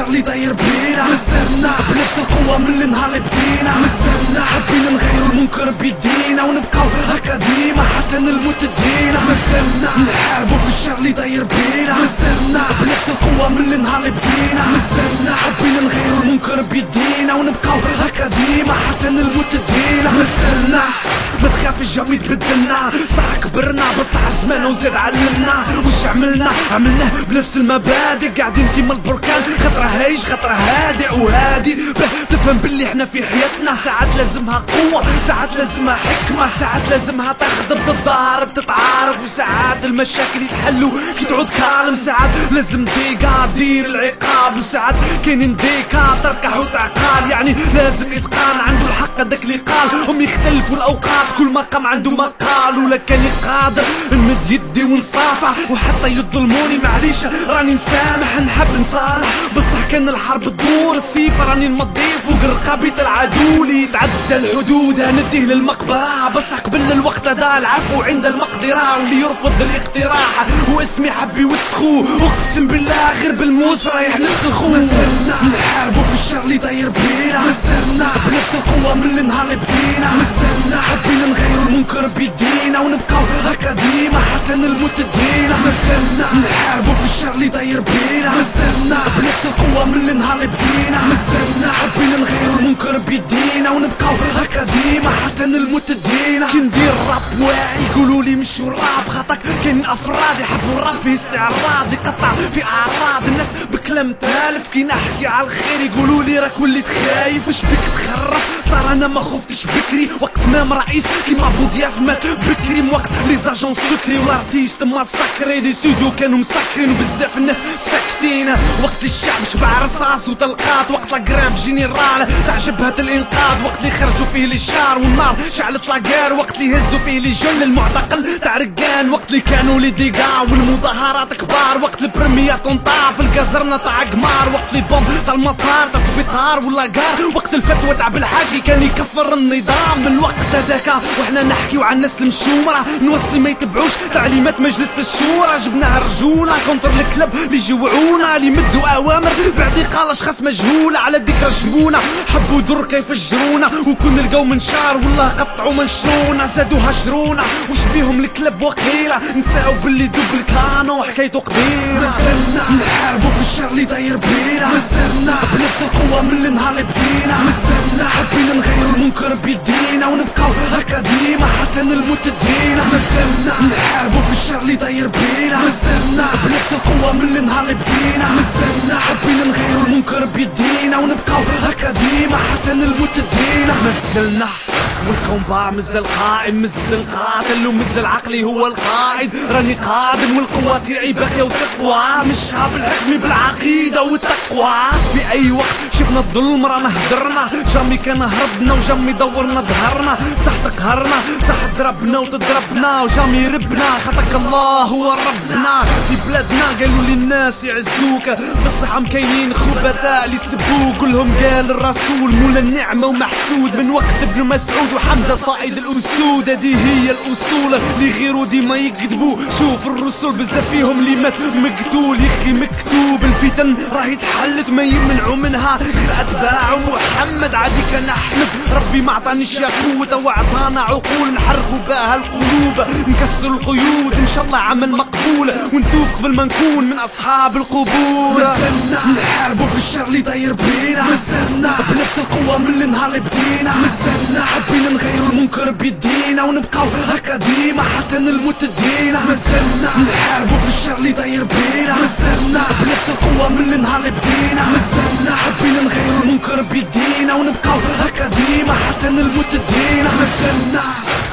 اللي داير بينا، مازلنا بنفس القوة من النهار اللي بدينا، مازلنا حابين نغيروا المنكر بيدينا ونبقاو هكا ديما حتى نلموت تدينا، مازلنا نحاربوا في الشر اللي داير بينا، مازلنا بنفس القوة من النهار اللي بدينا، مازلنا حابين نغيروا المنكر بيدينا ونبقاو هكا ديما حتى نلموت تدينا، مازلنا ما تخافش جامي تبدلنا، صح كبرنا بس عزمنا وزاد علمنا، وش عملناه بنفس المبادئ، قاعدين كيما البركان، خطرة هايج خطرة هادئ وهادي، تفهم باللي احنا في حياتنا ساعات لازمها قوة، ساعات لازمها حكمة، ساعات لازمها تخدم تتضارب تتعارف، وساعات المشاكل يتحلوا كي تعود كالم، ساعات لازم ديكا دير العقاب، وساعات كاينين ديكا تركح وتعقال، يعني لازم يتقان عنده الحق هذاك اللي قال، هم يختلفوا الاوقات كل مقام عنده مقال، ولا كان قادر نمد يدي ونصافح، وحتى يظلموني معليش راني نسامح، نحب نصالح بصح كان الحرب تدور، السيف راني نمضي فوق رقابة العدو اللي يتعدى الحدود، نديه للمقبرة بس قبل الوقت هذا العفو عند المقدرة، واللي يرفض الاقتراح واسمي حبي وسخو، اقسم بالله غير بالموس رايح نسلخو، مازلنا نحاربوا في الشر اللي داير بينا، مازلنا بنفس القوة من النهار اللي بدينا، مازلنا حابين نغيروا المنكر بيدينا ونبقاو هكا ديما حتى نلموت تدينا، مازلنا نحاربوا في الشر اللي داير بينا، مازلنا بنفس القوة من النهار اللي بدينا، مازلنا حابين نغيروا المنكر بيدينا ونبقاو هكا ديما حتى نلموت تدينا، كي ندير راب واعي يقولوا لي مشو الراب خاطك، كاين افراد يحبوا الراب فيه استعراض يقطع في اعراض الناس بكلام تالف، كي نحكي على الخير يقولوا لي راك وليت خايف، وش بك تخرف صار انا ما خفتش بكري، وقت مام رئيس كيما بوضياف مات بكري، وقت لي زاجون سكري والارتيست مسكري، دي ستوديو كانوا مسكرين وبزاف الناس ساكتين، وقت الشعب شبع رصاص وطلقات، وقت لاكراف جينيرال تعجب هاد الانقاذ، وقت اللي خرجوا فيه الاشار والنار شعلت لاكار، وقت اللي هزوا فيه لي جن المعتقل تاع رقان، وقت اللي كانوا لي ديكا والمظاهرات كبار، وقت البرميات طنطا في الكازرنه تاع قمار، وقت لي بوم تاع المطار تاع سبيطار ولا كار، وقت الفتوى تاع بالحاج كان يكفر النظام، من الوقت هذاك وحنا نحكيو على الناس المشومره، نوصي ما يتبعوش تعليمات مجلس الشورى، جبناها رجوله كونتر الكلب اللي يجوعونا، اللي يمدوا اوامر بعد قال اشخاص مجهوله، على ذكرى جبونا حبوا دركا يفجرونا، وكون لقاو منشار والله قطعوا منشرونا، زادوا هجرونا وش بيهم الكلب وقيله، نساو باللي دوب الكانو حكايته قديره، مازلنا نحاربوا في الشر اللي داير بينا، مازلنا بنفس القوه من النهار اللي بدينا، مازلنا حابين نغيروا المنكر بيدينا ونبقاو هكا ديما حتى نلموت تدينا، مازلنا نحاربوا في الشر اللي داير بينا، مازلنا بنفس القوه من النهار اللي بدينا، مازلنا حابين نغيروا المنكر بيدينا ونبقاو هكا ديما حتى نلموت تدينا، مازلنا والكومبا مازال قائم، مازال القاتل ومازال عقلي هو القائد، راني قادم والقوة تاعي باقية وتقوى، مشها بالحكم بالعقيدة والتقوى، في أي وقت شفنا الظلم رانا هدرنا، جامي كان هربنا وجامي دورنا ظهرنا، صح تقهرنا صح ضربنا وتضربنا، وجامي ربنا خاطرك الله هو ربنا، في بلادنا قالوا لي الناس يعزوك بصح عم كاينين خبثاء اللي يسبوك، كلهم قال الرسول مولا النعمة ومحسود، من وقت ابن مسعود وحمزة صائد الأسود، هذه هي الأصول اللي غيرو ديما يكذبوا، شوف الرسل بزاف فيهم اللي مات مقتول، يخي مكتوب الفتن راهي تحلت ما يمنعوا منها غير أتباع محمد، عادي كان أحمد ربي ما عطانيش يا قوة وعطانا عقول نحرقوا بها القلوب، نكسر القيود إن شاء الله عمل مقبول، ونتوب قبل ما نكون من أصحاب القبور، مازلنا نحاربوا في الشر اللي داير بينا، مازلنا بنفس القوة من النهار اللي بدينا، مازلنا حابين نغيروا المنكر بيدينا ونبقاو هكا ديما حتى نلموت تدينا، مازلنا نحاربوا في الشر اللي داير بينا، مازلنا بنفس القوة من النهار اللي بدينا، مازلنا حابين نغيروا المنكر بيدينا ونبقاو هكا ديما حتى نلموت تدينا، مازلنا